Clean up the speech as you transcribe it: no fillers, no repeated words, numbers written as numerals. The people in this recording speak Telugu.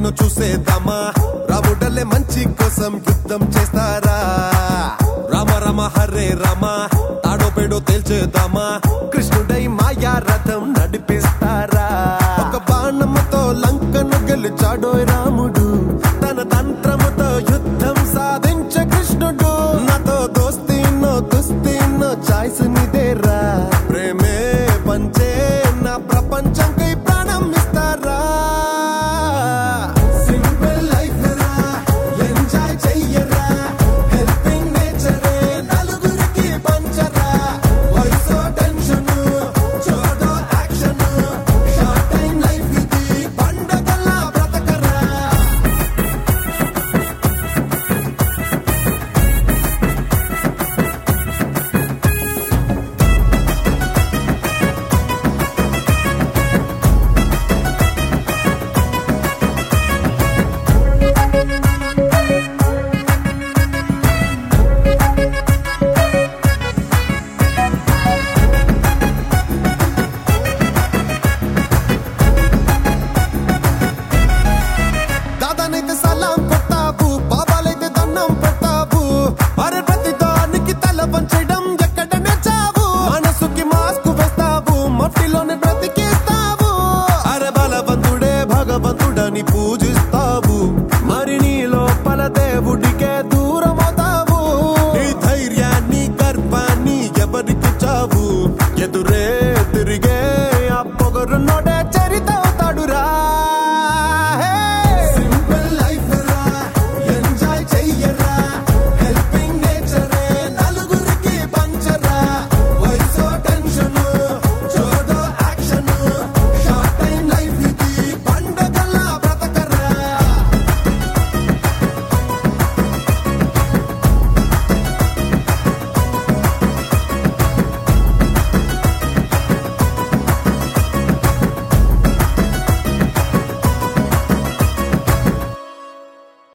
నిన్ను చూసేద్దామా రాముడలే మంచి కోసం యుద్ధం చేస్తారా రామ రామ హరే రామ తాడో పేడో తేల్చేద్దామా కృష్ణుడై మాయా రథం నడిపిస్తారా ఒక బాణముతో లంకను గెలిచాడో రాముడు తన తంత్రముతో యుద్ధం సాధించే కృష్ణుడు నాతో దోస్తీనో దుస్తీనో చాయిస్ నిదేరా ప్రేమే పంచే నా ప్రపంచంకై ప్రాణం ఇస్తారా సింపుల్ లైఫ్ రా ఎంజాయ్ చెయ్యరా హెల్పింగ్ నేచరే నలుగురికి పంచరా వయసో టెన్షన్ చోటో యాక్షన్ షార్ట్ టైం లైఫ్ ఇది పండగలా బ్రతకరా దాదానైతే సలాం కొట్టావు బాబాలైతే దండం పెట్టావు అరే ప్రతి దానికి తల వంచడం ఎక్కడనే చావు మనసుకి మాస్క్ వేస్తావు మట్టిలోనే బ్రతికిస్తావు అరే బలవంతుడే భగవంతుడని పూజిస్తావు మరి నీ లోపల దేవుడికే దూరమవుతావు నీ ధైర్యాన్ని గర్వాన్ని ఎవరికి చావు ఎదురు